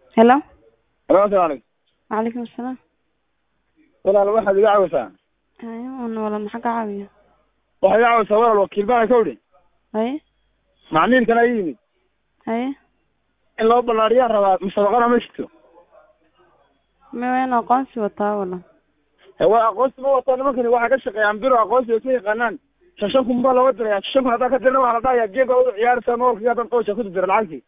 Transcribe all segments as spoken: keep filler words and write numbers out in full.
Hello. السلام عليكم. وعليكم السلام. ولا الواحد يعوسها. ايوه انا ولا محق عاوية. واحد يعوسها ولا الوكيل بقى كودي. اي مع مين كان يجي؟ اي إن لو بلاريا ربع مسابقة مشتو. ما وين اقانسي وطا ولا هو أقوس ما وطن ممكن واحد كشق يعملوا أقوس يسوي قنان. شاشكم بالله ودري يعني شاشكم هذا كتير نوع على ضايع جيب أو عيار سمور في هذا القوس ياخذ در العادي.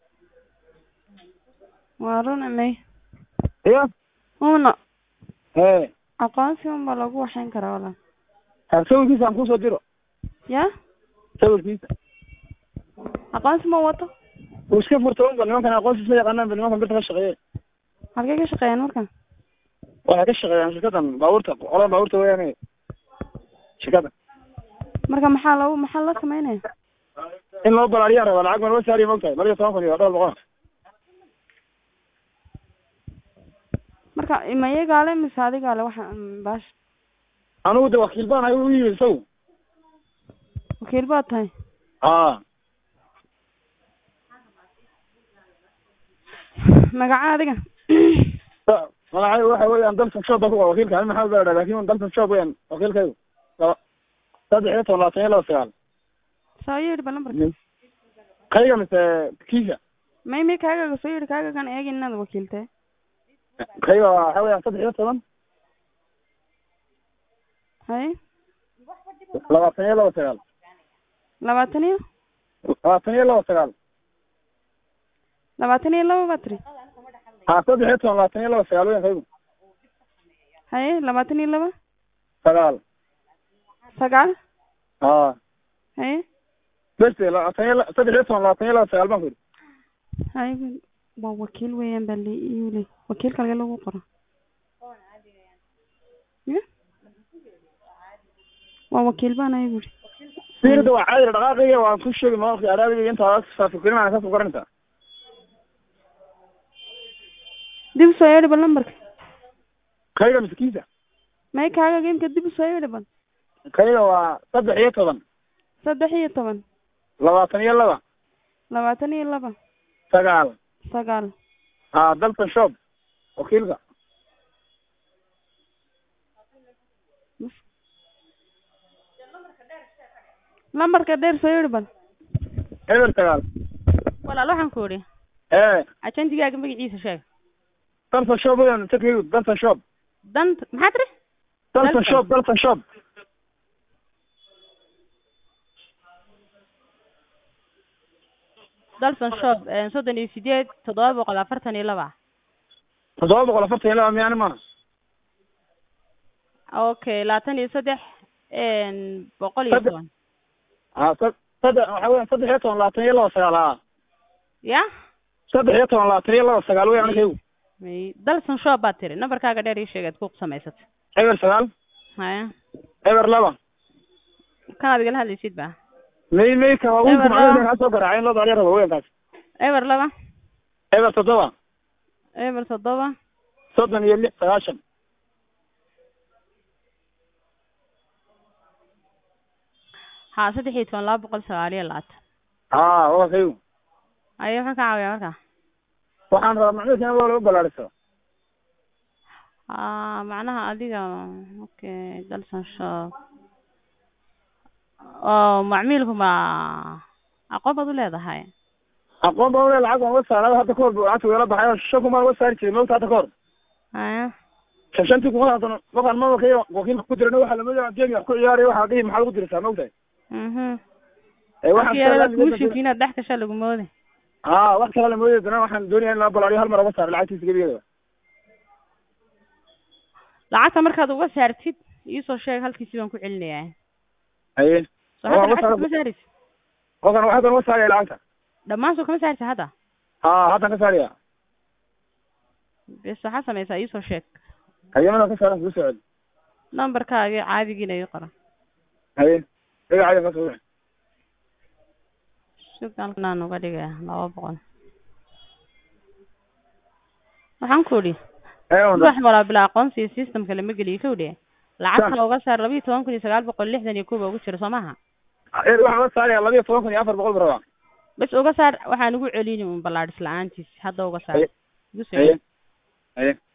وارون امي إيه؟ هنا إيه. اقانسي هم بلغوا حين كرا ولا هسوي كيس أنكوس وديره. يا سوي كيس. اقانسي ما وطا وش كيف مرتون بل ما كان أقوس يسوي قنان بل ما كان بيرتكش شقيه. halkee ka shaqeeyaan markan واحد كشق يعني شكدا باورته ولا باورته ويعني شكدا. marka maxaa lagu maxaa la sameynaa إن لو بلاريا ربع العقل ما ساري مقطع بلاريا طاقة يا رب الغاف. marka ima iyaga mise adiga le waxa baash أنا ودي وكيل بان أيوه يسوي. wakiil baad tahay آه. magaca adiga أنا عايز واحد ويان دلت شوب هو وكيل كان ما حاول لكن من دلت شوب ويان وكيل كيو. تدعي ولا تيلا سؤال. soo yiri bal number كيو مثل كيفا. may may kaaga soo yiri kaaga kan eegin inaad wakiiltay كيو حاول تدعي طبعا. hay لا تيلا سؤال. labaatan iyo لا تيلا سؤال. labaatan iyo laba batri ها تدعي ولا تيلا سؤال وين كيو. hay labaatan iyo laba سؤال. sagaal آه. hay بس لا تيلا تدعي ولا تيلا سؤال ما كيو. hay waa wakiil weeyaan baa la iibay wakiilka laga lagu qoro waa wakiil baan ay guri سير دوا عادي دقائق وكل شيء ما في عربي أنت أصلا كل ما أنا كيف قرنته. dib soo yiri bal numberka كيو مسكينة. may kaaga geemka dib soo yiri bal كيو تدعي طبعا. saddex iyo toban لا تيلا لا. labaatan iyo laba سقال. sagaal ها دلت شوب وكيلك. lambarka dheer soo yiri bal إبر سقال. walaal waxaan ku iri إيه. ajantigaaga magaciisa sheeg دلت شوب وين تكيو دلت شوب. dant maxaa tiri دلت شوب دلت شوب. dalson shop soddon iyo sideed toddoba boqol afartan iyo laba تضرب ولا فرت هنا يعني ما. okay labaatan iyo saddex boqol iyo toban ها صد صد حاول صد حيطان لا تيلا سقال. ya صد حيطان لا تيلا سقال وين كيو. may dalson shop baad tiri numberkaaga dheer ii sheeg aad ku samaysatay إبر سقال. haya إبر لبا. kan adiga la hadlaysid ba مي مي كواون إبر كم لبا. عدد حسب قرعين لا ضرير وين كاس. eber laba إبر تضوا. eber toddoba صدق يلي قاشم. ha saddex iyo toban laba boqol sagaal iyo labaatan ها هو كيو. ayo waxaan ka caawiyaa marka waxaan rabaa macnaheedu waa lagu balaariso. ah macnaha adiga okay dalson shop oo macmiilku ma aqoon baad u leedahay aqoon baa lacag waan wasaarada hadda koor buu lacag wala baxay shaqo ma wasaar jiray mawta hadda koor. haya shantii ku qaadan maqan ma wakiil wakiil ku dirana waxa la madax jeega ku ciyaarey waxa dhigi maxaa ugu dirtaa mawta. mhm ee waxaan waxaan ku shaqeynaa inaad dhex gasho lagu mooday ها wax kale la mooday dana waxaan doonayaa in la balaariyo hal mar uga saar lacagtiisa gabigeeda. lacagta markaad uga saartid ii soo sheeg halkiisii baan ku celinayaa haye soo hadda lacagta kuma saaris qofkan waxa kan wasaaraya lacagta dhammaan soo kama saartid hadda ha hadda ka saaraya bes waxaa samaysaa ii soo sheeg haye mana ka saaran ku socod numberkaaga caadigiina ii qora haye iga caadi ka soo sugaan uga dhigaya laba boqol waxaan ku iri wax wala bila aqoonsi systemka lama geliyo ka wadiye lacagta uga saar laba iyo toban kun iyo sagaal boqol lixdan iyo kow ugu jiro Soomaha ee waxa uga saaraya laba iyo toban kun iyo afar boqol baraba bas uga saar waxaan ugu celini un balaadis la'aantiis hadda uga saar igu soo haye haye